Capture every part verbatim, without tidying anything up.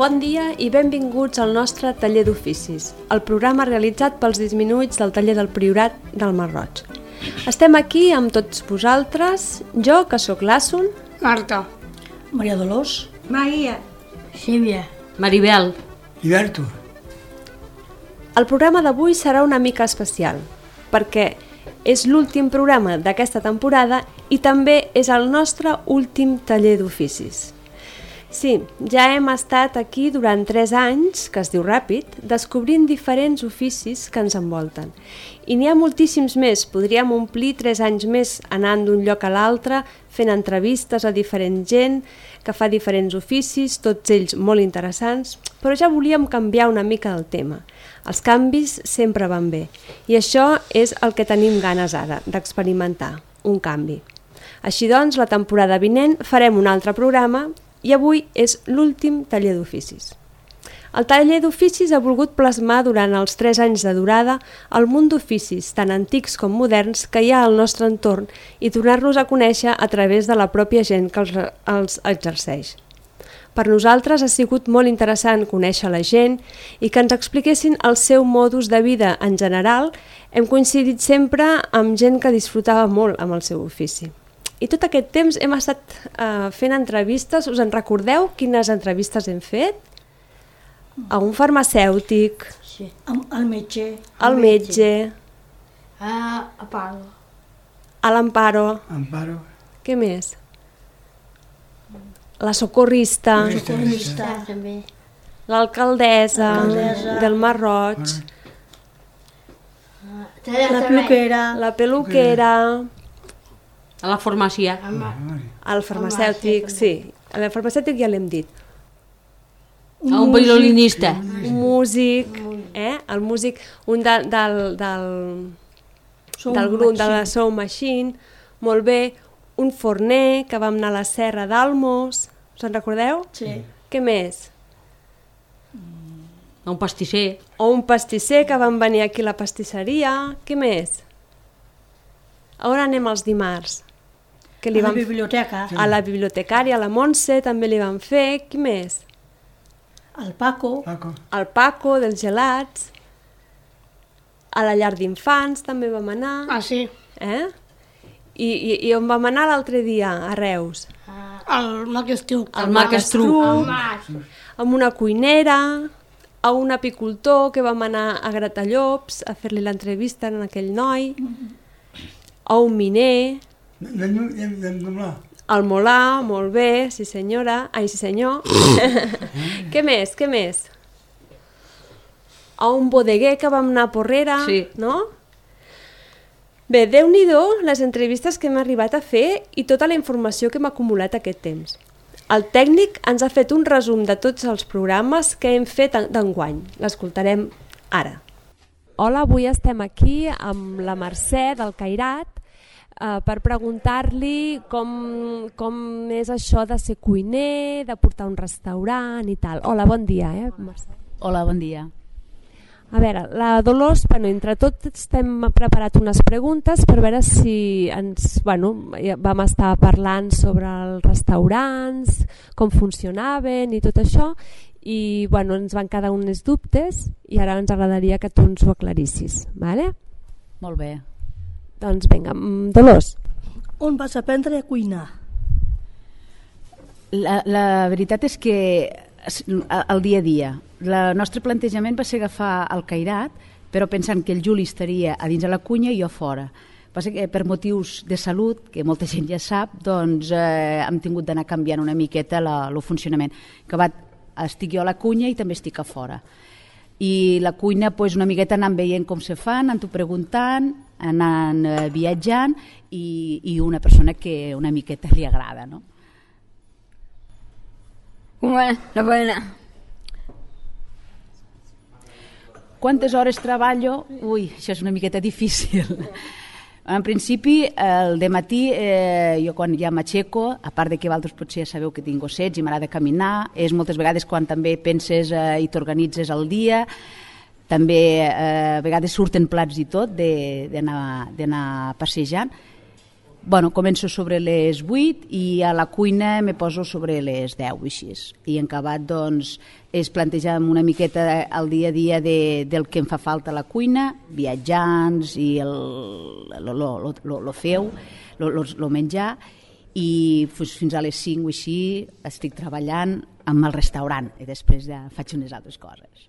Bon dia i benvinguts al nostre taller d'oficis, el programa realitzat pels disminuïts del taller del Priorat del Masroig. Estem aquí amb tots vosaltres, jo, que sóc l'Assun, Marta, Maria Dolors, Maria, Sílvia, Maribel i Berto. El programa d'avui serà una mica especial, perquè és l'últim programa d'aquesta temporada i també és el nostre últim taller d'oficis. Sí, ja hem estat aquí durant tres anys, que es diu ràpid, descobrint diferents oficis que ens envolten. I n'hi ha moltíssims més, podríem omplir tres anys més anant d'un lloc a l'altre, fent entrevistes a diferent gent que fa diferents oficis, tots ells molt interessants, però ja volíem canviar una mica el tema. Els canvis sempre van bé, i això és el que tenim ganes ara, d'experimentar, un canvi. Així doncs, la temporada vinent farem un altre programa i avui és l'últim taller d'oficis. El taller d'oficis ha volgut plasmar durant els tres anys de durada el munt d'oficis, tant antics com moderns, que hi ha al nostre entorn i donar-los a conèixer a través de la pròpia gent que els, els exerceix. Per nosaltres ha sigut molt interessant conèixer la gent i que ens expliquessin el seu modus de vida en general. Hem coincidit sempre amb gent que disfrutava molt amb el seu ofici. I tot aquest temps hem estat uh, fent entrevistes. Us en recordeu quines entrevistes hem fet? A un farmacèutic, sí. Al metge, al metge, a, a Palo, a l'Amparo, Amparo. Què més? La socorrista, socorrista, també, l'alcaldessa del Masroig, la peluquera, la peluquera, a la farmàcia, el farmacèutic, sí, el farmacèutic ja l'hem dit. a un violinista, Un músic, eh? El músic, un de, del, del, del grup de la Soul Machine, molt bé, un forner que vam anar a la Serra d'Almos, us en recordeu? sí. Què més? a un pastisser, O un pastisser que van venir aquí a la pastisseria, què més? A on anem els dimarts? Que li A la vam... biblioteca, A la bibliotecària, a la Montse també li van fer, qui més? al Paco, Paco. Al Paco dels gelats, a la llar d'infants també vam anar, ah sí, eh? I, i, i on vam anar l'altre dia, a Reus? el Mac Estruc, el Mac Estruc, Amb una cuinera, a un apicultor que vam anar a Gratallops a fer-li l'entrevista en aquell noi, a un miner, Anem, anem, anem, anem, al Molà, molt bé, sí senyora, ai sí senyor. Què més, què més? A un bodeguer que vam anar a Porrera, Sí. no? Bé, Déu-n'hi-do les entrevistes que hem arribat a fer i tota la informació que hem acumulat aquest temps. El tècnic ens ha fet un resum de tots els programes que hem fet d'enguany. L'escoltarem ara. Hola, avui estem aquí amb la Mercè del Cairat eh, per preguntar-li com, com és això de ser cuiner, de portar un restaurant i tal. Hola, bon dia, eh, Mercè. Hola, bon dia. A veure, la Dolors, bueno, entre tots hem preparat unes preguntes per veure si ens, bueno, vam estar parlant sobre els restaurants, com funcionaven i tot això, i bueno, ens van quedar uns dubtes i ara ens agradaria que tu ens ho aclarissis, vale? Molt bé. Doncs vinga, Dolors. on vas aprendre a cuinar? La, la veritat és que el dia a dia, el nostre plantejament va ser agafar el Cairat, però pensant que el Juli estaria a dins de la cuina i jo fora. Passa que per motius de salut, que molta gent ja sap, doncs eh, hem tingut d'anar canviant una miqueta el funcionament. Que va, estic jo a la cuina i també estic a fora. I la cuina, pues, una miqueta anant veient com se fa, anant-ho preguntant, anant eh, viatjant i, i una persona que una miqueta li agrada, no? Bueno, la buena. Quantes hores treballo? Ui, això és una miqueta difícil. En principi, el de matí, eh, jo quan ja m'aixeco, a part de que vosaltres potser ja sabeu que tinc gossets i m'agrada caminar, és moltes vegades quan també penses eh, i t'organitzes el dia, també eh, a vegades surten plats i tot d'anar passejant, bueno, començo sobre les vuit i a la cuina me poso sobre les deu i així. I en acabat, doncs, és plantejar una miqueta el dia a dia de, del que em fa falta a la cuina, viatjants i el, lo, lo, lo, lo, lo feu, lo, lo, lo menjar, i fins a les cinc o així estic treballant amb el restaurant i després ja faig unes altres coses.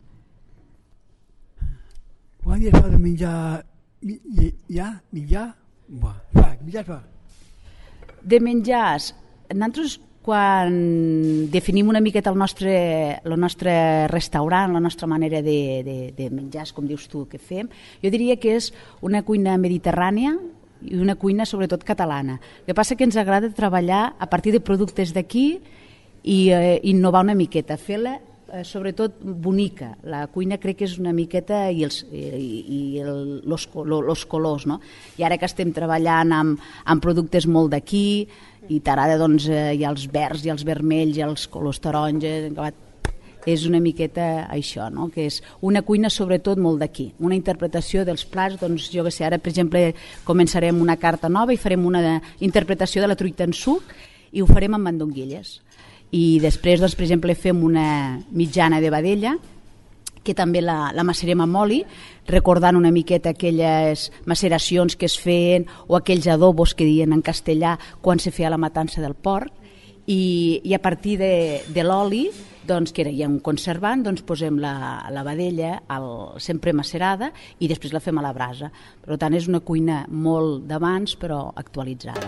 Quan ja fa de menjar, ja, menjar? Va, va, menjar fa. De menjars, nosaltres quan definim una miqueta el nostre, el nostre restaurant, la nostra manera de, de, de menjars, com dius tu, que fem, jo diria que és una cuina mediterrània i una cuina sobretot catalana. El que passa que ens agrada treballar a partir de productes d'aquí i eh, innovar una miqueta, fer-la eh, sobretot bonica. La cuina crec que és una miqueta i els, i, i el, los, los colors, no? I ara que estem treballant amb, amb productes molt d'aquí i t'agrada, doncs, eh, hi ha els verds i els vermells i els colors taronges, és una miqueta això, no? Que és una cuina sobretot molt d'aquí, una interpretació dels plats, doncs jo que sé, ara per exemple començarem una carta nova i farem una interpretació de la truita en suc i ho farem amb mandonguilles. I després, doncs, per exemple, fem una mitjana de vedella que també la, la macerem amb oli, recordant una miqueta aquelles maceracions que es feien o aquells adobos que diuen en castellà quan se feia la matança del porc, i, i a partir de, de l'oli, doncs, que era ja un conservant, doncs posem la, la vedella al, sempre macerada i després la fem a la brasa. Per tant, és una cuina molt d'abans però actualitzada.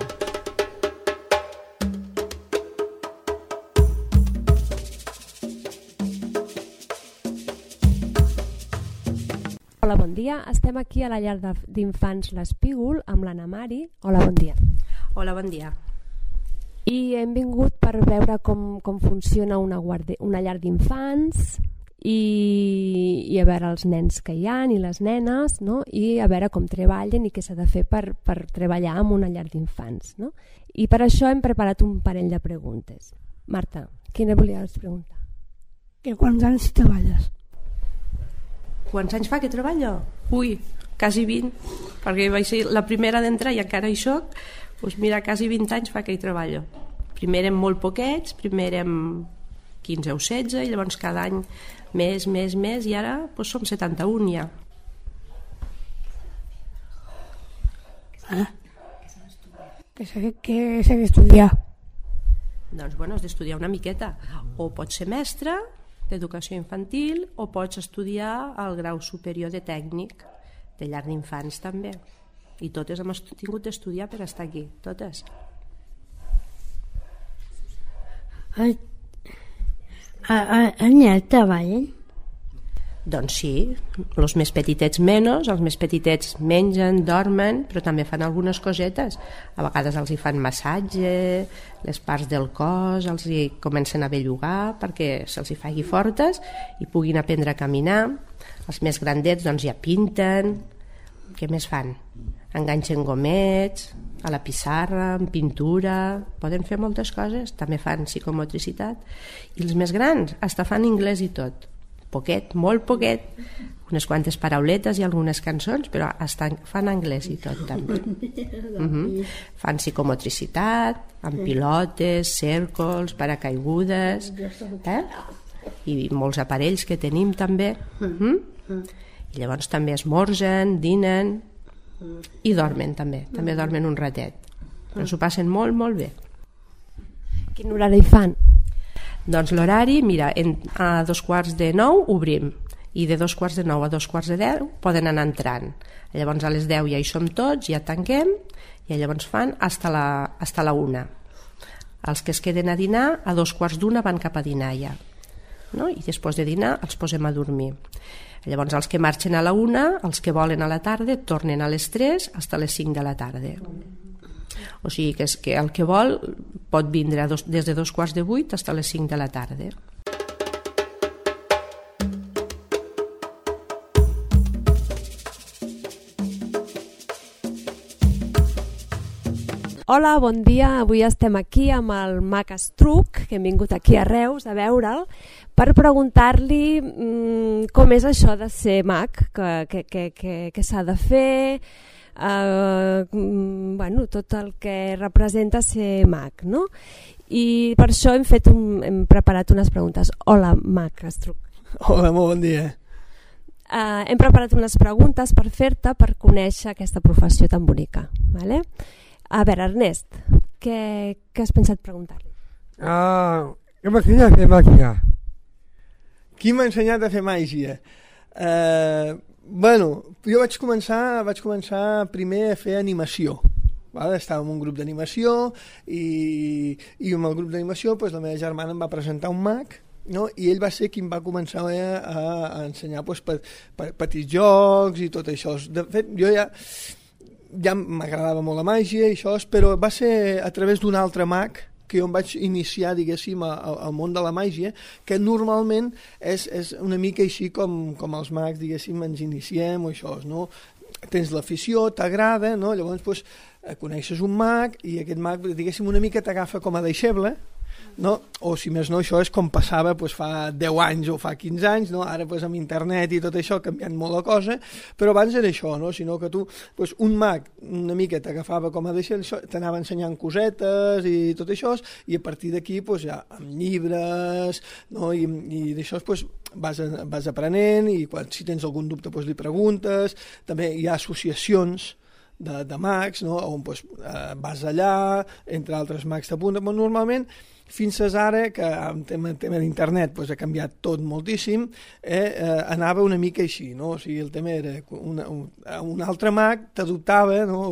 Hola, bon dia. Estem aquí a la llar d'infants l'Espígol amb l'Anna Mari. Hola, bon dia. Hola, bon dia. I hem vingut per veure com, com funciona una, guarde, una llar d'infants i, i a veure els nens que hi ha i les nenes, no? I a veure com treballen i què s'ha de fer per, per treballar en una llar d'infants, no? I per això hem preparat un parell de preguntes. Marta, quina volies preguntar? Que quants anys treballes? Quants anys fa que treballo? Ui, quasi vint, perquè vaig ser la primera d'entrar i encara hi soc. Doncs mira, quasi vint anys fa que hi treballo. Primer érem molt poquets, primer érem quinze o setze, i llavors cada any més, més, més, i ara doncs, som setanta-un ja. Ah. Què s'ha d'estudiar? Doncs bueno, has d'estudiar una miqueta. O pots ser mestre d'educació infantil o pots estudiar el grau superior de tècnic de llar d'infants també. I totes hem tingut d'estudiar per estar aquí, totes. Els nens treballen? Doncs sí, els més petitets menys, els més petitets mengen, dormen, però també fan algunes cosetes. A vegades els hi fan massatge, les parts del cos, els hi comencen a bellugar perquè se'ls hi faci fortes i puguin aprendre a caminar. Els més grandets doncs ja pinten. Què més fan? Enganxen gomets a la pissarra, en pintura, poden fer moltes coses, també fan psicomotricitat. I els més grans hasta fan anglès i tot, poquet, molt poquet, unes quantes parauletes i algunes cançons, però hasta fan anglès i tot també. Uh-huh. Fan psicomotricitat, amb pilotes, cèrcols, paracaigudes, eh? I molts aparells que tenim també. Uh-huh. I llavors també esmorzen, dinen i dormen també, també dormen un ratet, però s'ho passen molt, molt bé. Quin horari fan? Doncs l'horari, mira, en, a dos quarts de nou obrim i de dos quarts de nou a dos quarts de deu poden anar entrant. Llavors a les deu ja hi som tots, ja tanquem i llavors fan hasta la, hasta la una. Els que es queden a dinar a dos quarts d'una van cap a dinar ja, no? I després de dinar els posem a dormir. Llavors els que marxen a la una, els que volen a la tarda, tornen a les tres fins a les cinc de la tarda. O sigui que, és que el que vol pot vindre dos, des de dos quarts de vuit fins a les cinc de la tarda. Hola, bon dia. Avui estem aquí amb el Mag Estruc, que hem vingut aquí a Reus a veure'l, per preguntar-li mmm, com és això de ser mag, que, que, que, que, que s'ha de fer, eh, bueno, tot el que representa ser mag, no? I per això hem, fet un, hem preparat unes preguntes. Hola, mag Estruc. Hola, molt bon dia. Uh, hem preparat unes preguntes per fer-te per conèixer aquesta professió tan bonica. Vale? A veure, Ernest, què, què has pensat preguntar-li? Ah, què m'ha ensenyat a fer màgia? Qui m'ha ensenyat a fer màgia? Uh, bueno, jo vaig començar, vaig començar primer a fer animació. Vale? Estava en un grup d'animació i, i amb el grup d'animació pues, la meva germana em va presentar un mag, no? I ell va ser qui em va començar a, a, a ensenyar pues, pe, pe, petits jocs i tot això. De fet, jo ja, ja m'agradava molt la màgia i això, però va ser a través d'un altre mag que jo em vaig iniciar, diguéssim, al, al món de la màgia, que normalment és, és una mica així com, com els mags, diguéssim, ens iniciem o això, no? Tens l'afició, t'agrada, no? Llavors pues, coneixes un mag i aquest mag, diguéssim, una mica t'agafa com a deixeble, no? O si més no, això és com passava pues, fa deu anys o fa quinze anys, no? Ara pues, amb internet i tot això ha canviat molt la cosa, però abans era això, no? Sinó que tu, pues, un mag una mica t'agafava com a deixeble, t'anava ensenyant cosetes i tot això, i a partir d'aquí pues, ja, amb llibres, no? I, i d'això pues, vas, a, vas aprenent i quan, si tens algun dubte pues, li preguntes. També hi ha associacions de, de mags, no? On pues, eh, vas allà, entre altres mags t'apunten, però normalment fins ara, que en tema, tema d'internet pues, ha canviat tot moltíssim, eh, eh, anava una mica així, no? O sigui, el tema era una, un, un altre mag t'adoptava, no?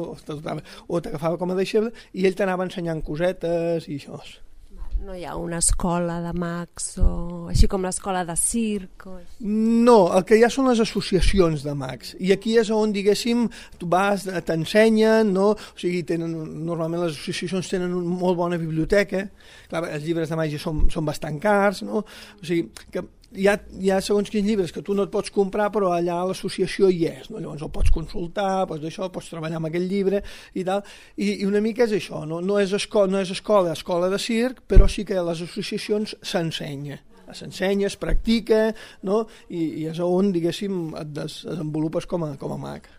O t'agafava com a deixeble i ell t'anava ensenyant cosetes i això. No hi ha una escola de mags o així com l'escola de circ? O... No, el que hi ha són les associacions de mags i aquí és on, diguéssim, tu vas, t'ensenyen, no? O sigui, tenen, normalment les associacions tenen una molt bona biblioteca. Clar, els llibres de màgia són, són bastant cars, no? O sigui, que hi ha, hi ha segons quins llibres que tu no et pots comprar, però allà a l'associació hi és, no? Llavors el pots consultar, pots, això, pots treballar amb aquell llibre i tal, i, i una mica és això, no, no, és, escola, no és escola, escola de circ, però sí que a les associacions s'ensenya, s'ensenya, es practica, no? I, i és on, diguéssim, et desenvolupes com a, com a mag.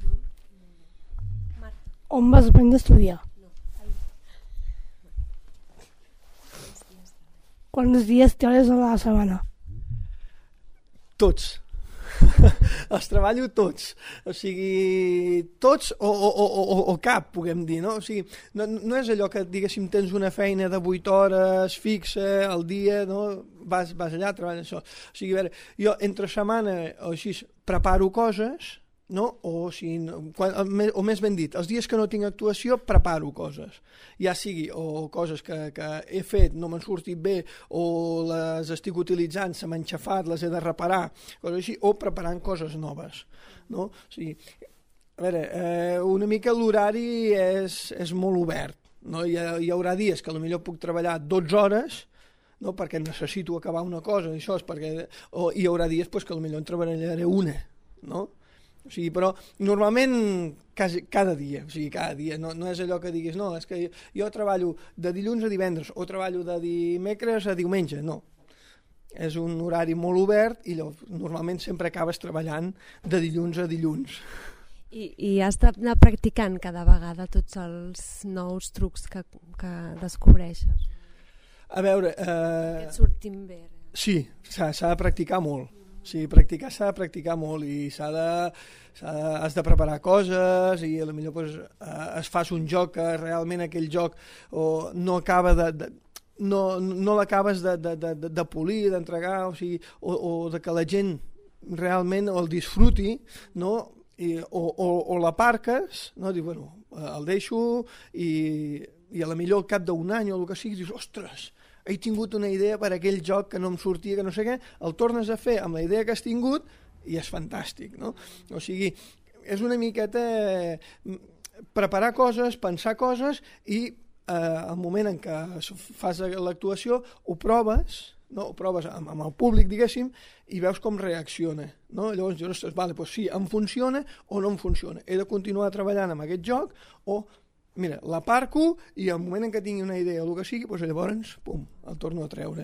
On vas aprendre a estudiar? Quants dies treballes a la setmana? Tots. Els treballo tots. O sigui, tots o, o, o, o cap, puguem dir, no? O sigui, no, no és allò que, diguéssim, tens una feina de vuit hores fixa al dia, no? Vas, vas allà, treballes això. O sigui, a veure, jo entre setmana o així preparo coses, no? O, si, quan, o més ben dit, els dies que no tinc actuació preparo coses, ja sigui o coses que, que he fet, no m'han sortit bé o les estic utilitzant, se m'han xafat, les he de reparar, coses així, o preparant coses noves, no? O sigui, a veure, eh, una mica l'horari és, és molt obert, no? Hi, ha, hi haurà dies que potser puc treballar dotze hores, no? Perquè necessito acabar una cosa, això és perquè, o hi haurà dies pues, que potser en treballaré una, no? O sigui, però normalment quasi, cada dia, o sigui, cada dia, no, no és allò que diguis, no, és que jo, jo treballo de dilluns a divendres o treballo de dimecres a diumenge, no. És un horari molt obert i llavors, normalment sempre acabes treballant de dilluns a dilluns. I, i has d'anar practicant cada vegada tots els nous trucs que, que descobreixes? A veure... Eh, que et surtin bé. Sí, s'ha de practicar molt. Sí, practicar s'ha de practicar molt i s'ha de, s'ha de, has de preparar coses i potser pues, eh, es fas un joc que realment aquell joc o no acaba de, de no, no l'acabes de, de, de, de polir, d'entregar, o sigui, o, o de que la gent realment el disfruti, no? I, o, o, o l'aparques, no? Dius, bueno, el deixo i, i a la millor al cap d'un any o el que sigui, dius, ostres, he tingut una idea per aquell joc que no em sortia, que no sé què, el tornes a fer amb la idea que has tingut i és fantàstic, no? O sigui, és una miqueta preparar coses, pensar coses i eh, al moment en què fas l'actuació ho proves, no? Ho proves amb, amb el públic, diguéssim, i veus com reacciona, no? Llavors dius, vale, doncs sí, em funciona o no em funciona, he de continuar treballant amb aquest joc o mira, l'aparco i al moment en què tingui una idea o el que sigui, doncs llavors, pum, el torno a treure.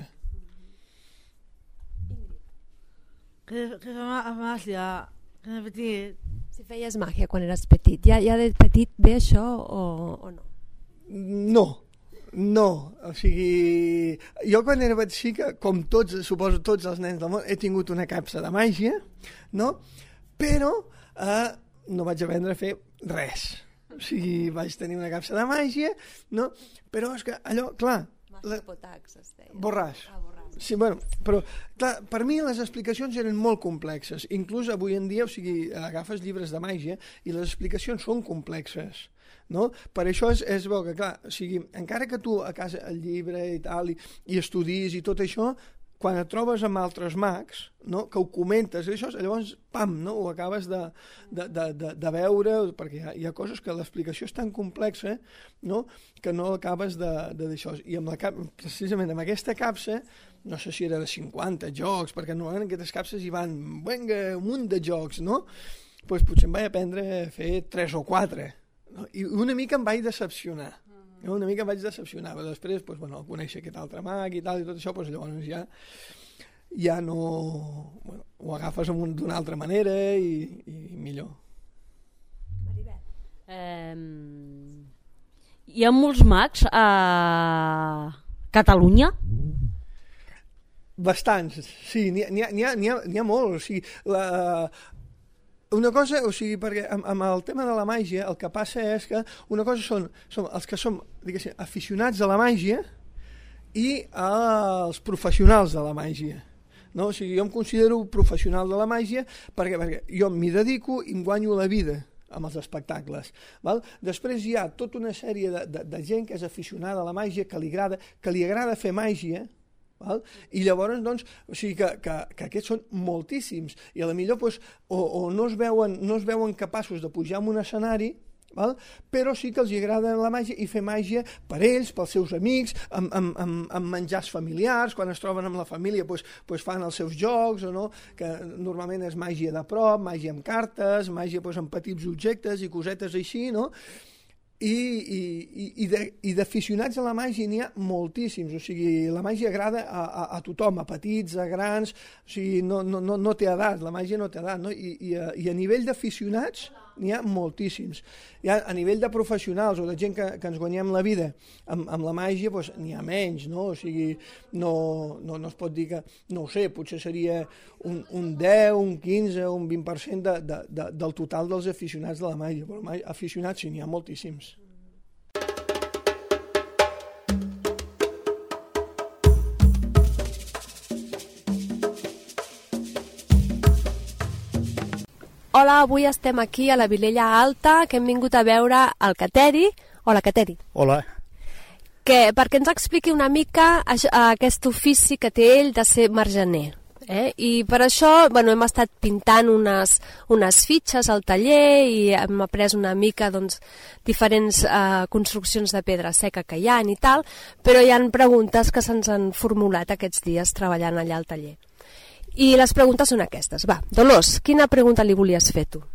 Que, que a màgia, que de petit, Si feies màgia quan eres petit, ja, ja de petit ve això o, o no? No, no, o sigui, jo quan era xica, com tots, suposo tots els nens del món, he tingut una capsa de màgia, no? Però eh, no vaig aprendre a fer res. O sigui, vaig tenir una capsa de màgia, no? Però és que allò, clar... Mascapotax, es deia. Borràs. Ah, borràs. Sí, bueno, però clar, per mi les explicacions eren molt complexes. Inclús avui en dia, o sigui, agafes llibres de màgia i les explicacions són complexes. No? Per això és, és bo que, clar, o sigui, encara que tu a casa el llibre i tal, i, i estudis i tot això, quan et trobes amb altres mags, no? Que ho comentes, i això, llavors, pam, no? Ho acabes de, de, de, de, de veure, perquè hi ha, hi ha coses que l'explicació és tan complexa, no? Que no acabes de, de d'això. I amb la cap, precisament amb aquesta capsa, no sé si era de cinquanta jocs, perquè normalment en aquestes capses hi van, venga, un munt de jocs, no? Pues potser em vaig aprendre a fer tres o quatre, no? I una mica em vaig decepcionar. Una mica em vaig decepcionar, però després, pues, bueno, conèixer aquest altre mag i tal, i tot això, pues, llavors ja, ja no... Bueno, ho agafes d'una altra manera i, i millor. Maribel. Eh, hi ha molts mags a Catalunya? Bastants, sí, n'hi ha, n'hi ha, n'hi ha, n'hi ha, n'hi ha molt, o sigui, la... Una cosa, o sigui, perquè amb, amb el tema de la màgia el que passa és que una cosa són, són els que som, diguéssim, aficionats a la màgia i els professionals de la màgia. No? O sigui, jo em considero professional de la màgia perquè, perquè jo m'hi dedico i em guanyo la vida amb els espectacles. Val? Després hi ha tota una sèrie de, de, de gent que és aficionada a la màgia, que li agrada, que li agrada fer màgia, val? I llavors, doncs, o sigui que, que, que aquests són moltíssims i a la millor doncs, o, o no, es veuen, no es veuen capaços de pujar en un escenari, val? Però sí que els agrada la màgia i fer màgia per ells, pels seus amics, amb, amb, amb, amb menjars familiars, quan es troben amb la família doncs, doncs fan els seus jocs, o no? Que normalment és màgia de prop, màgia amb cartes, màgia doncs, amb petits objectes i cosetes així, no? I, i, i, de, i d'aficionats a la màgia n'hi ha moltíssims, o sigui, la màgia agrada a, a, a tothom, a petits, a grans, o sigui, no, no, no, no té edat, la màgia no té edat, no? I, i, a, i a nivell d'aficionats n'hi ha moltíssims. Hi ha, a nivell de professionals o de gent que, que ens guanyem la vida amb, amb la màgia, doncs n'hi ha menys, no? O sigui, no, no, no es pot dir que, no ho sé, potser seria un, un deu, un quinze, un vint per cent de, de, de, del total dels aficionats de la màgia, però aficionats sí, n'hi ha moltíssims. Hola, avui estem aquí a la Vilella Alta, que hem vingut a veure el Cateri. Hola, Cateri. Hola. Que, perquè ens expliqui una mica això, aquest ofici que té ell de ser margener. Eh? I per això bueno, hem estat pintant unes, unes fitxes al taller i hem après una mica doncs, diferents eh, construccions de pedra seca que hi ha i tal, però hi ha preguntes que se'ns han formulat aquests dies treballant allà al taller. I les preguntes són aquestes. Va, Dolors, quina pregunta li volies fer tu?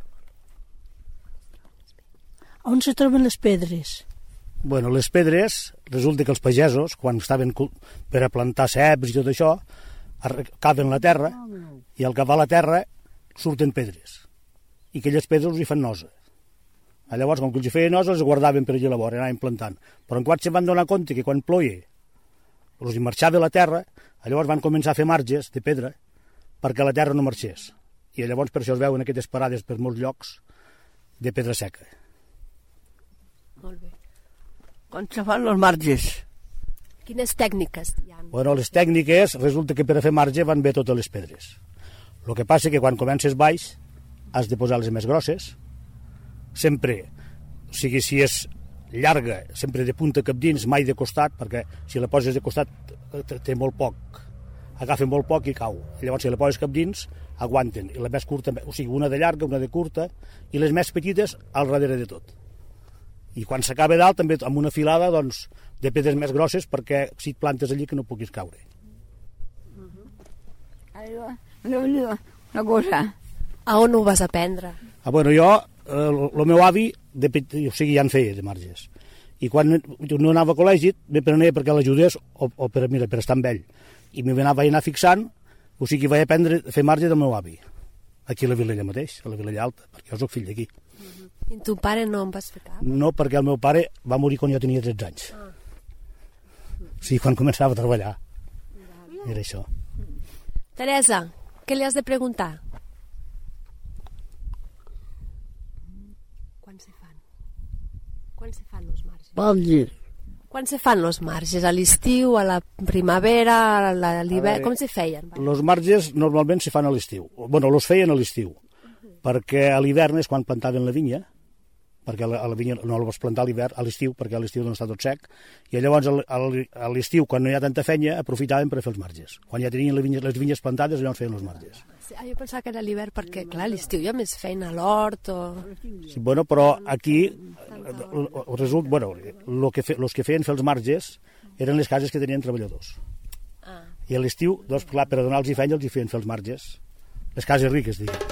On se troben les pedres? Bueno, les pedres, resulta que els pagesos, quan estaven per a plantar ceps i tot això, caven la terra i al cavar la terra surten pedres. I aquelles pedres els hi fan nosa. Llavors, com que els hi feien nosa, els guardaven per allà a la vora, anaven plantant. Però en quan se van donar compte que quan ploia els hi marxava la terra, llavors van començar a fer marges de pedra perquè la terra no marxés. I llavors per això es veuen aquestes parades per molts llocs de pedra seca. Molt bé. Com se fan els marges? Quines tècniques hi ha? Bueno, les tècniques, resulta que per a fer marge van bé totes les pedres. El que passa que quan comences baix has de posar les més grosses, sempre, o sigui, si és llarga, sempre de punta cap dins, mai de costat, perquè si la poses de costat té molt poc, agafa molt poc i cau. Llavors, si la poses cap dins, aguanten. I la més curta, o sigui, una de llarga, una de curta, i les més petites al darrere de tot. I quan s'acaba dalt, també amb una filada, doncs, de pedres més grosses, perquè si et plantes allí que no puguis caure. Una cosa. A on ho vas aprendre? Ah, bueno, jo, el eh, meu avi, de, o sigui, ja en feia de marges. I quan no anava a col·legi, me prenia perquè l'ajudés o, o per, mira, per estar amb ell. I m'hi anava a anar fixant, o sigui, vaig aprendre a fer marge del meu avi. aquí a la Vilella mateix, a la Vilella Alta, perquè jo soc fill d'aquí. I ton pare no em vas fer cap? No, perquè el meu pare va morir quan jo tenia tretze anys. Ah. Sí, quan començava a treballar. Era això. Teresa, què li has de preguntar? Quan se fan? Quan se fan els marges? Marges. Quan se fan els marges? A l'estiu, a la primavera, a l'hivern? Com se feien? Els marges normalment se fan a l'estiu. Bueno, els feien a l'estiu, perquè a l'hivern és quan plantaven la vinya, perquè a la vinya no la vas plantar a l'hivern, a l'estiu, perquè a l'estiu no està tot sec, i llavors a l'estiu, quan no hi ha tanta fenya, aprofitaven per fer els marges. Quan ja tenien les vinyes, les vinyes plantades, llavors feien els marges. Ah, jo pensava que era l'hivern perquè, clar, a l'estiu hi ha més feina a l'hort o... Sí, bueno, però aquí resulta, bueno, lo que fe, los que feien fer els marges eren les cases que tenien treballadors. Ah. I a l'estiu, doncs, clar, per donar-los feina els hi feien fer els marges. Les cases riques, diguem.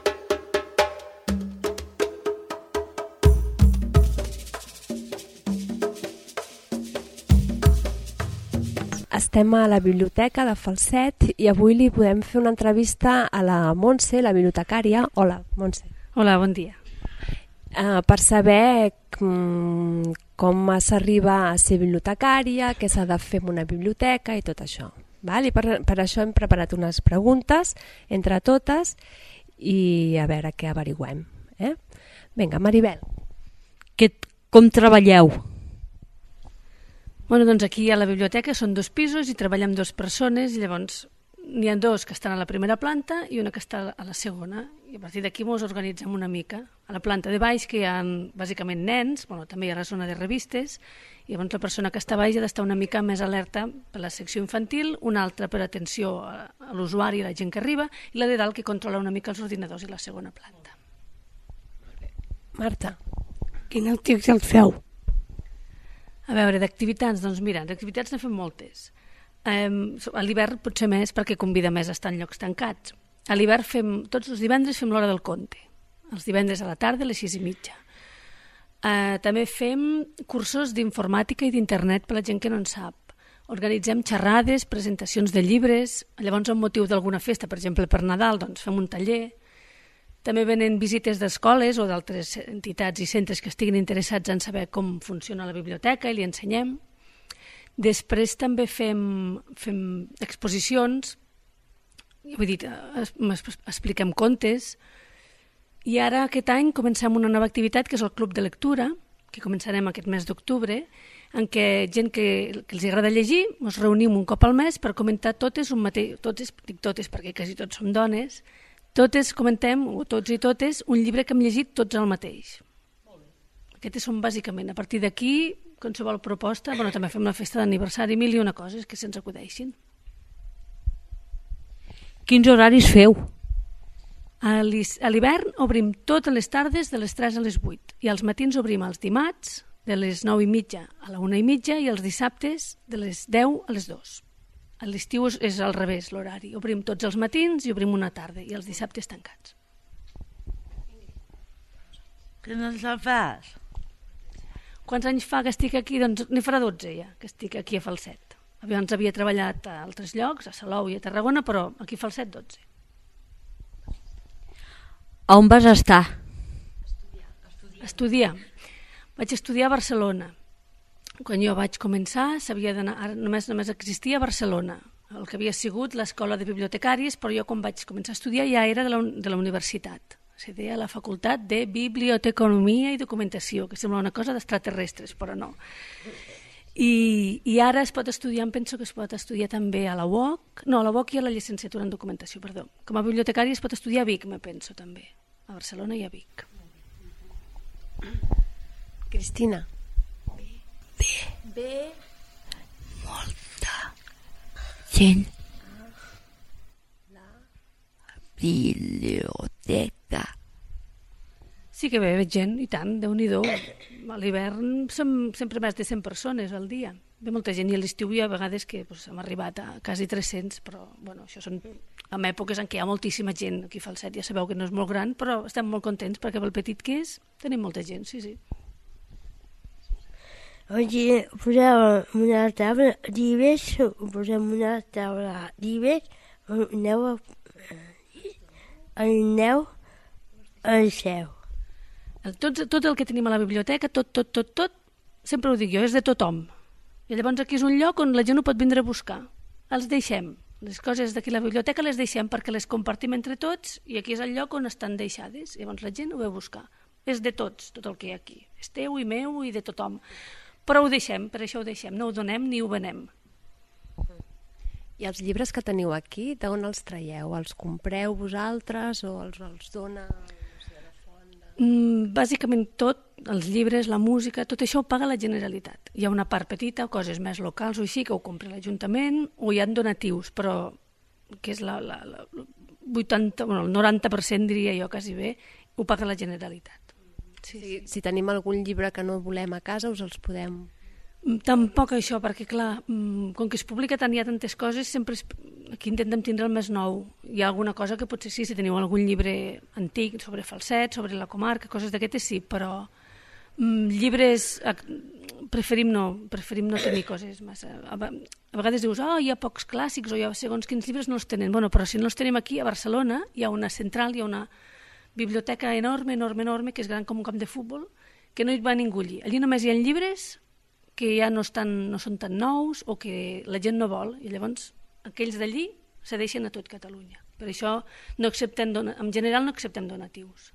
Estem a la biblioteca de Falset i avui li podem fer una entrevista a la Montse, la bibliotecària. Hola, Montse. Hola, bon dia. Uh, per saber um, com s'arriba a ser bibliotecària, què s'ha de fer en una biblioteca i tot això. Val? I per, per això hem preparat unes preguntes entre totes i a veure què averiguem. Eh? Vinga, Maribel. Que, com treballeu? Bueno, doncs aquí a la biblioteca són dos pisos i treballem dues persones i llavors n'hi ha dos que estan a la primera planta i una que està a la segona i a partir d'aquí ens organitzem una mica. A la planta de baix que hi ha bàsicament nens, bueno, també hi ha la zona de revistes i llavors la persona que està a baix ha d'estar una mica més alerta per la secció infantil, una altra per atenció a, a l'usuari i la gent que arriba i la de dalt que controla una mica els ordinadors i la segona planta. Marta. Quines activitats feu? A veure, d'activitats, doncs mira, d'activitats ne fem moltes. Um, a l'hivern potser més perquè convida més a estar en llocs tancats. A l'hivern fem, tots els divendres fem l'hora del conte, els divendres a la tarda a les sis i mitja. Uh, també fem cursos d'informàtica i d'internet per a la gent que no en sap. Organitzem xerrades, presentacions de llibres, llavors amb motiu d'alguna festa, per exemple per Nadal, doncs fem un taller. També venen visites d'escoles o d'altres entitats i centres que estiguin interessats en saber com funciona la biblioteca i li ensenyem. Després també fem, fem exposicions, vull dir, expliquem contes, i ara aquest any comencem una nova activitat que és el Club de Lectura, que començarem aquest mes d'octubre, en què gent que, que els agrada llegir ens reunim un cop al mes per comentar totes, un mateix, totes, dic totes perquè quasi tots som dones, totes comentem, o tots i totes, un llibre que hem llegit tots el mateix. Aquestes són bàsicament. A partir d'aquí, qualsevol proposta, bueno, també fem una festa d'aniversari, mil i una coses que se'ns acudeixin. Quins horaris feu? A l'hivern obrim totes les tardes de les tres a les vuit i als matins obrim els dimarts de les nou i mitja a la una i mitja i els dissabtes de les deu a les dues. A l'estiu és, és al revés l'horari. Obrim tots els matins i obrim una tarda i els dissabtes tancats. Quins anys fas? Quants anys fa que estic aquí? Doncs n'hi farà dotze ja, que estic aquí a Falset. Abans havia treballat a altres llocs, a Salou i a Tarragona, però aquí a Falset dotze. On vas estar? Estudiar. Estudiar. Vaig estudiar a Barcelona. Quan jo vaig començar, s'havia d'anar, només, només existia a Barcelona, el que havia sigut l'escola de bibliotecàries, però jo quan vaig començar a estudiar ja era de la, de la universitat. Se deia la Facultat de Biblioteconomia i Documentació, que sembla una cosa d'extraterrestres, però no. I, I ara es pot estudiar, em penso que es pot estudiar també a la U O C, no, a la U O C hi ha la llicenciatura en Documentació, perdó. Com a bibliotecària es pot estudiar a Vic, me penso també, a Barcelona i a Vic. Cristina. Bé. Bé. Molta gent. La biblioteca. Sí que ve gent, i tant, Déu-n'hi-do. A l'hivern som sempre més de cent persones al dia. Ve molta gent, i a l'estiu hi ha vegades que pues, hem arribat a quasi tres-cents, però bueno, això són en èpoques en què hi ha moltíssima gent. Aquí a Falset ja sabeu que no és molt gran, però estem molt contents perquè pel petit que és tenim molta gent, sí, sí. Aquí posem una taula llibres, posem una taula llibres, aneu a, aneu al seu. El, tot, tot el que tenim a la biblioteca, tot, tot, tot, tot, sempre ho dic jo, és de tothom. I llavors aquí és un lloc on la gent ho pot vindre a buscar. Els deixem. Les coses d'aquí a la biblioteca les deixem perquè les compartim entre tots i aquí és el lloc on estan deixades. Llavors la gent ho ve a buscar. És de tots, tot el que hi ha aquí. És teu i meu i de tothom. Però ho deixem, per això ho deixem. No ho donem ni ho venem. I els llibres que teniu aquí, d'on els traieu? Els compreu vosaltres o els, els dona... Mm, bàsicament tot, els llibres, la música, tot això ho paga la Generalitat. Hi ha una part petita, coses més locals o així, que ho compra l'Ajuntament, o hi ha donatius, però que és la, la, la vuitanta, bueno, el noranta per cent diria jo quasi bé, ho paga la Generalitat. Sí, sí. Si tenim algun llibre que no volem a casa, us els podem... Tampoc això, perquè clar, com que es publica tant, hi ha tantes coses, sempre es... aquí intentem tindre el més nou. Hi ha alguna cosa que potser sí, si teniu algun llibre antic sobre Falset, sobre la comarca, coses d'aquestes sí, però mm, llibres preferim no, preferim no tenir coses massa. A vegades dius, oh, hi ha pocs clàssics o hi ha segons quins llibres no els tenen. Bueno, però si no els tenim aquí, a Barcelona, hi ha una central, hi ha una biblioteca enorme, enorme, enorme, que és gran com un camp de futbol, que no hi va ningú allí. Allí només hi ha llibres que ja no, estan, no són tan nous o que la gent no vol, i llavors aquells d'allí cedeixen a tot Catalunya. Per això no acceptem, en general no acceptem donatius.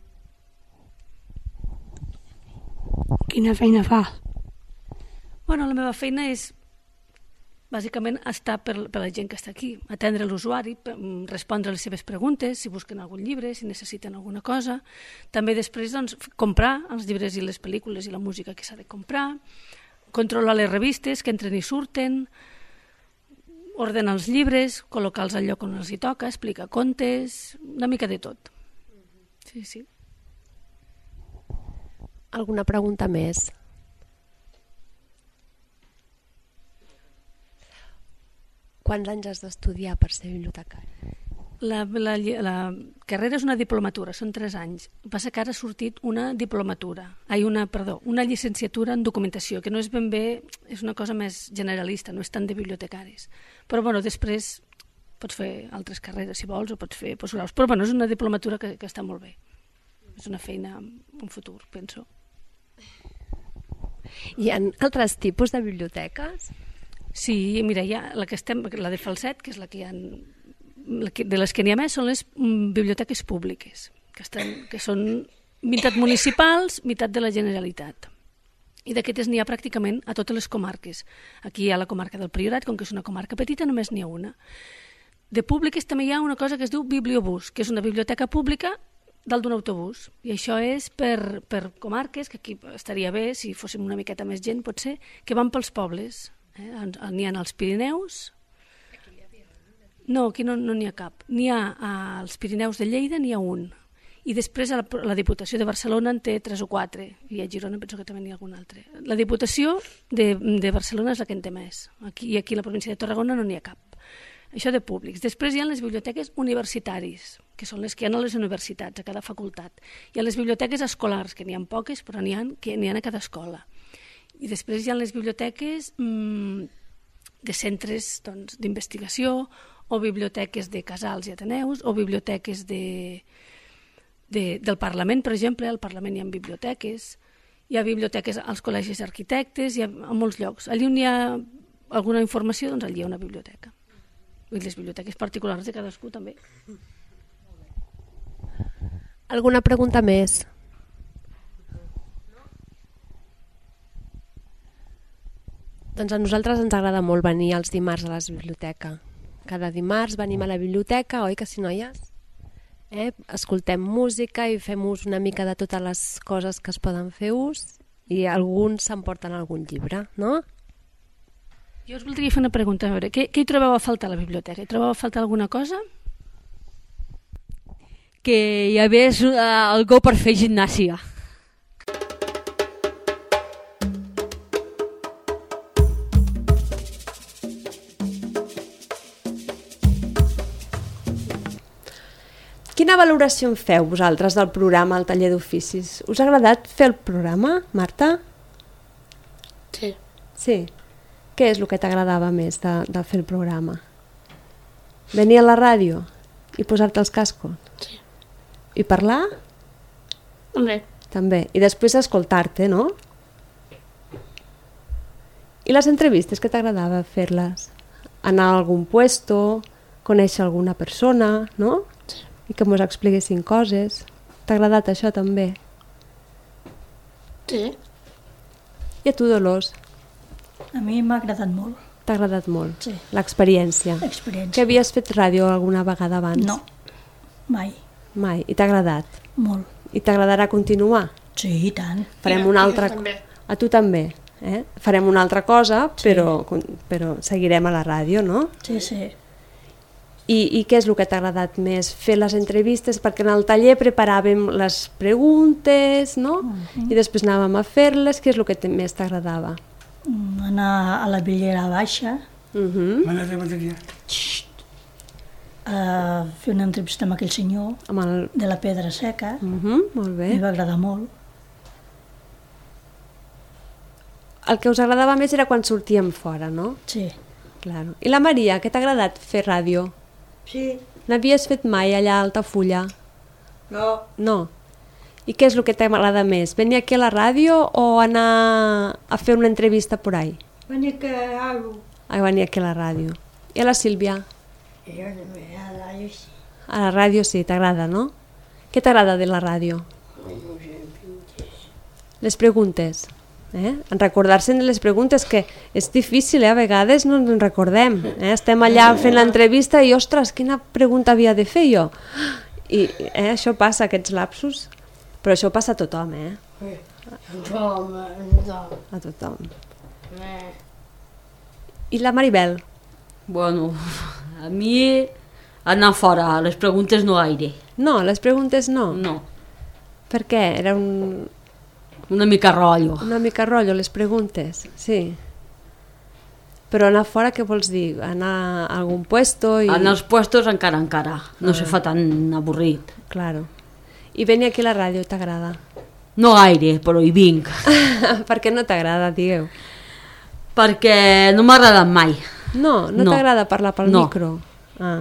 Quina feina fa? Bueno, la meva feina és bàsicament estar per, per la gent que està aquí, atendre l'usuari, respondre les seves preguntes, si busquen algun llibre, si necessiten alguna cosa. També després doncs, comprar els llibres i les pel·lícules i la música que s'ha de comprar, controlar les revistes que entren i surten, ordenar els llibres, col·locar-los al lloc on els hi toca, explicar contes, una mica de tot. Sí, sí. Alguna pregunta més? Quants anys has d'estudiar per ser bibliotecari? La, la, la carrera és una diplomatura, són tres anys. El que passa que ara ha sortit una diplomatura, ai, una, perdó, una llicenciatura en documentació, que no és ben bé, és una cosa més generalista, no és tant de bibliotecaris. Però bueno, després pots fer altres carreres si vols, o pots fer postgraus. Però bueno, és una diplomatura que, que està molt bé. És una feina en futur, penso. Hi ha altres tipus de biblioteques? Sí, mira, hi ha la, que estem, la de Falset, que és la que hi ha... de les que n'hi ha més són les biblioteques públiques, que, estan, que són meitat municipals, meitat de la Generalitat. I d'aquestes n'hi ha pràcticament a totes les comarques. Aquí hi ha la comarca del Priorat, com que és una comarca petita, només n'hi ha una. De públiques també hi ha una cosa que es diu bibliobús, que és una biblioteca pública dalt d'un autobús. I això és per, per comarques, que aquí estaria bé, si fóssim una miqueta més gent, potser, que van pels pobles. Eh? N'hi ha als Pirineus. No, aquí no n'hi no ha cap. N'hi ha als Pirineus de Lleida, n'hi ha un. I després a la, la Diputació de Barcelona en té tres o quatre. I a Girona penso que també n'hi ha algun altre. La Diputació de, de Barcelona és la que en té més. Aquí, I aquí a la província de Tarragona no n'hi ha cap. Això de públics. Després hi ha les biblioteques universitaris, que són les que hi ha a les universitats, a cada facultat. Hi ha les biblioteques escolars, que n'hi ha poques, però n'hi ha, que n'hi ha a cada escola. I després hi ha les biblioteques mmm, de centres doncs, d'investigació, o biblioteques de casals i ateneus, o biblioteques de, de, del Parlament, per exemple. Al Parlament hi ha biblioteques, hi ha biblioteques als col·legis d'arquitectes, hi ha a molts llocs. Allí on hi ha alguna informació, doncs allí hi ha una biblioteca. I les biblioteques particulars de cadascú també. Alguna pregunta més? Doncs a nosaltres ens agrada molt venir els dimarts a la biblioteca. Cada dimarts venim a la biblioteca, oi que sí, noies? Eh? Escoltem música i fem ús una mica de totes les coses que es poden fer ús i alguns s'emporten algun llibre, no? Jo us voldria fer una pregunta. A veure, què, què hi trobeu a faltar a la biblioteca? Hi trobeu a faltar alguna cosa? Que hi hagués uh, algú per fer gimnàsia. Quina valoració en feu vosaltres del programa al taller d'oficis? Us ha agradat fer el programa, Marta? Sí. Sí. Què és el que t'agradava més de, de fer el programa? Venir a la ràdio i posar-te els cascos? Sí. I parlar? També. També. I després escoltar-te, no? I les entrevistes, què t'agradava fer-les? Anar a algun puesto, conèixer alguna persona, no? Sí. I que mos expliquessin coses. T'ha agradat això també? Sí. I a tu, Dolors? A mi m'ha agradat molt. T'ha agradat molt? Sí. L'experiència. L'experiència. Que havies fet ràdio alguna vegada abans? No, mai. Mai. I t'ha agradat? Molt. I t'agradarà continuar? Sí, i tant. Farem I a- una i a altra... tu també. A tu també. Eh? Farem una altra cosa, però, però seguirem a la ràdio, no? Sí, sí. I, I què és el que t'ha agradat més? Fer les entrevistes, perquè en el taller preparàvem les preguntes, no? Mhm. I després anàvem a fer-les. Què és el que te- més t'agradava? Mm, Anar a la Villera Baixa, Uh Mana de bateria. a fer una entrevista amb aquell senyor Amb el... de la Pedra Seca. Uh -huh, molt bé. Em va agradar molt. El que us agradava més era quan sortíem fora, no? Sí. Claro. I la Maria, què t'ha agradat fer ràdio? Sí. N'havies fet mai allà a Altafulla? No. No. I què és el que t'agrada més? Venir aquí a la ràdio o anar a fer una entrevista por ahí? Venir que hago. A venir aquí a la ràdio. I a la Sílvia? Jo també, a la ràdio sí. A la ràdio sí, t'agrada, no? Què t'agrada de la ràdio? Les preguntes. Eh? En recordar-se de les preguntes, que és difícil, eh? A vegades no ens en recordem. Eh? Estem allà fent l'entrevista i, ostres, quina pregunta havia de fer jo? I eh? això passa, aquests lapsus. Però això passa a tothom, eh? Tothom, tothom. A tothom. Eh. I la Maribel? Bueno, a mi anar fora, les preguntes no gaire. No, les preguntes no? No. Per què? Era un... Una mica rotllo. Una mica rotllo, les preguntes, sí. Però anar fora, què vols dir? Anar a algun puesto i... En els puestos encara, encara. No Ah. se fa tan avorrit. Claro. I venir aquí a la ràdio, t'agrada? No gaire, però hi vinc. Per què no t'agrada, digueu? Perquè no m'ha agradat mai. No, no, No. t'agrada parlar pel No. micro? Ah.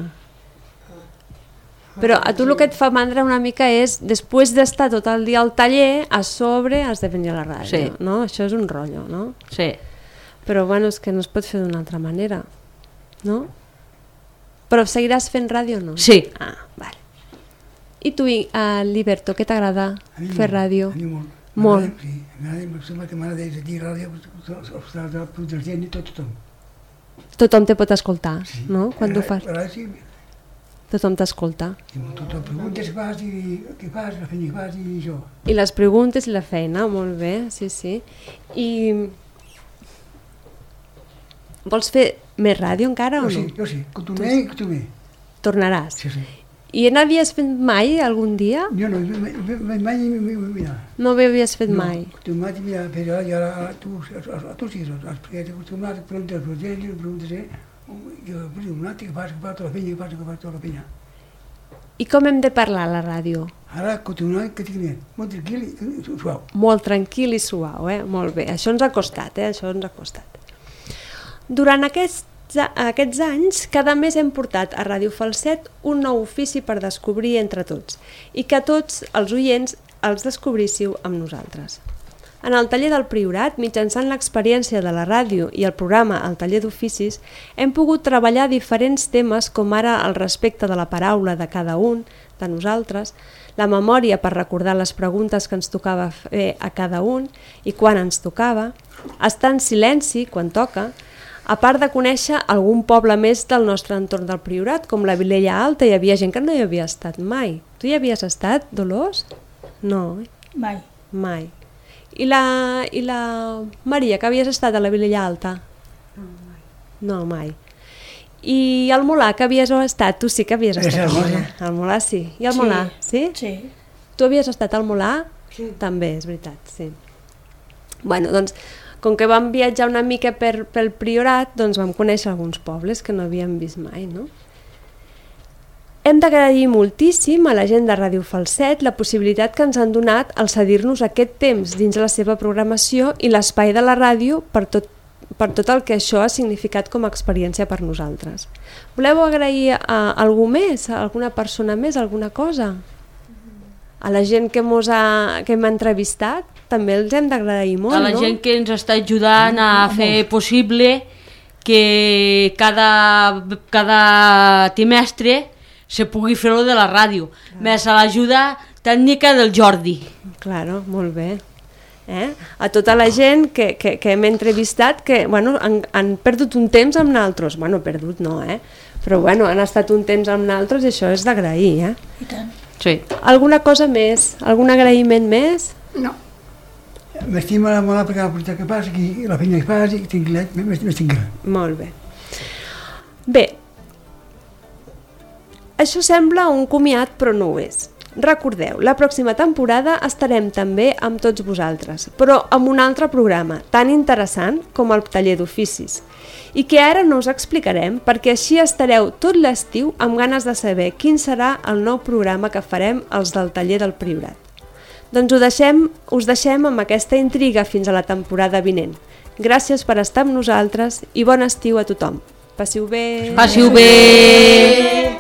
Però a tu el que et fa mandra una mica és, després d'estar tot el dia al taller, a sobre has de venir a la ràdio, Sí. no? Això és un rotllo, no? Sí. Però bueno, és que no es pot fer d'una altra manera, no? Però seguiràs fent ràdio o no? Sí. Ah, vale. I tu, uh, Liberto, què t'agrada A mi fer molt, ràdio? A mi molt. Molt. M'agrada, sí, m'agrada, em sembla que m'agrada sentir ràdio, tota la gent i tot tothom. Tothom te pot escoltar, Sí. no? Quan tu Ara- fas, ara sí, tothom t'escolta. i tothom preguntes què fas i què fas, la feina que fas i això. I les preguntes i la feina, molt bé, sí, sí. I vols fer més ràdio encara o Jo no? sí, jo sí, continuaré i continuaré. Tornaràs. Sí, sí. I n'havies fet mai algun dia? Jo no, mai, mai, mai, mira. No ho havies fet No, mai? acostumat, mira, però ara, ara tu, a, a tu sí, perquè t'he acostumat, preguntes a la gent, preguntes, eh, jo, però un altre, què fas, què fas tota la feina, què fas, què fas tota la feina. I com hem de parlar a la ràdio? Ara, continuar, que tinc molt tranquil i suau. Molt tranquil i suau, eh? Molt bé. Això ens ha costat, eh? Això ens ha costat. Durant aquests, aquests anys, cada mes hem portat a Ràdio Falset un nou ofici per descobrir entre tots i que tots els oients els descobríssiu amb nosaltres. En el taller del Priorat, mitjançant l'experiència de la ràdio i el programa El taller d'oficis, hem pogut treballar diferents temes com ara el respecte de la paraula de cada un de nosaltres, la memòria per recordar les preguntes que ens tocava fer a cada un i quan ens tocava, estar en silenci quan toca, a part de conèixer algun poble més del nostre entorn del Priorat, com la Vilella Alta, hi havia gent que no hi havia estat mai. Tu hi havies estat, Dolors? No, eh? Mai. Mai. I la, I la Maria, que havies estat a la Vilella Alta? No, mai. I el Molà, que havies estat? Tu sí que havies estat al Molà. El Molà sí. I el Sí. Molà, sí? Sí. Tu havies estat al Molà? Sí. També, és veritat, sí. Bueno, doncs, com que vam viatjar una mica per, pel Priorat, doncs vam conèixer alguns pobles que no havíem vist mai, no? Hem d'agrair moltíssim a la gent de Ràdio Falset la possibilitat que ens han donat al cedir-nos aquest temps dins la seva programació i l'espai de la ràdio per tot, per tot el que això ha significat com a experiència per nosaltres. Voleu agrair a algú més, a alguna persona més, alguna cosa? A la gent que, mos ha, que hem entrevistat també els hem d'agrair molt, a la no? gent que ens està ajudant a fer possible que cada, cada trimestre se pugui fer-ho de la ràdio, ah. més a l'ajuda tècnica del Jordi. Claro, molt bé. Eh? A tota la gent que, que, que hem entrevistat que bueno, han, han perdut un temps amb naltros, bueno, perdut no, eh? Però bueno, han estat un temps amb naltros i això és d'agrair, eh? I tant. Sí. Alguna cosa més? Algun agraïment més? No. M'estima molt perquè la porta que passa i la feina que fas i tinc m'estic gran. Molt bé. Bé, això sembla un comiat però no ho és. Recordeu, la pròxima temporada estarem també amb tots vosaltres, però amb un altre programa tan interessant com el taller d'oficis, i que ara no us explicarem perquè així estareu tot l'estiu amb ganes de saber quin serà el nou programa que farem els del taller del Priorat. Doncs ho deixem, us deixem amb aquesta intriga fins a la temporada vinent. Gràcies per estar amb nosaltres i bon estiu a tothom. Passiu bé! Passiu bé!